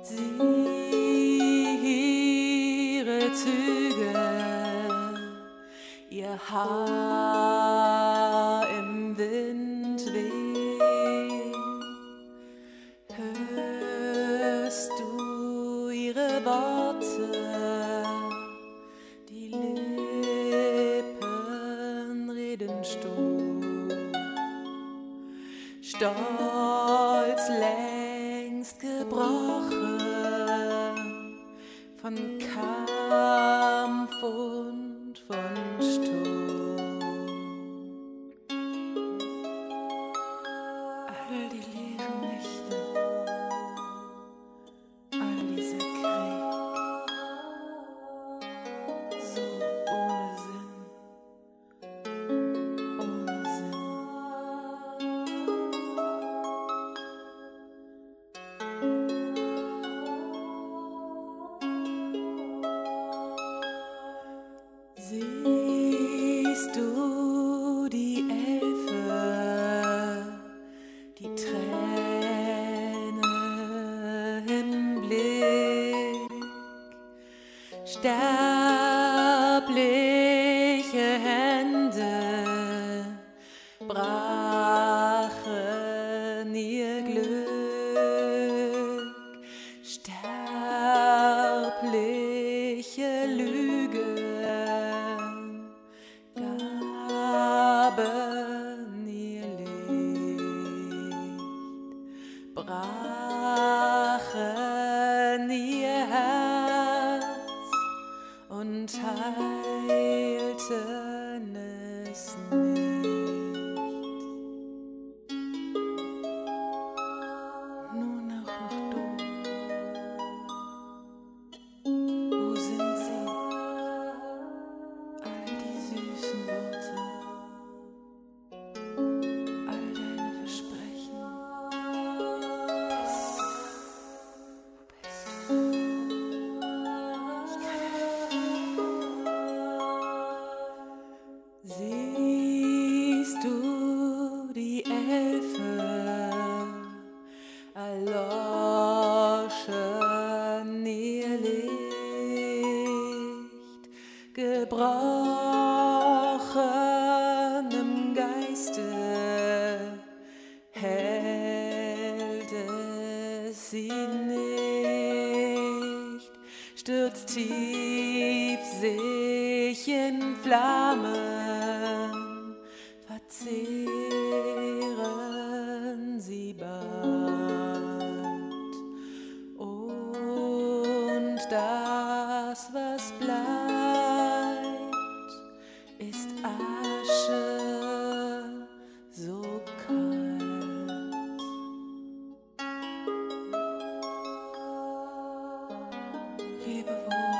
Sieh ihre Züge, ihr Haar im Wind wehen. Hörst du ihre Worte, die Lippen reden stumm, stolz längst gebrochen von Kampf und von Sturm. All die leeren Nächte, all dieser Krieg, so ohne Sinn, ohne Sinn. Siehst du die Elfe, die Träne im Blick, sterbliche Hände brachen ihr Glück, sterbliche Lügen gaben ihr Licht, brachen ihr Herz und heilten es nicht. Nur noch du. Wo sind sie? All die süßen Worte, all deine Versprechen. Wo bist du? Siehst du die Elfe, erloschen ihr Licht, gebrochen im Geiste, hält es sie nicht, stürzt tief sich in Flammen, verzehren sie bald, und das, was bleibt, ist Asche so kalt. Lebe wohl.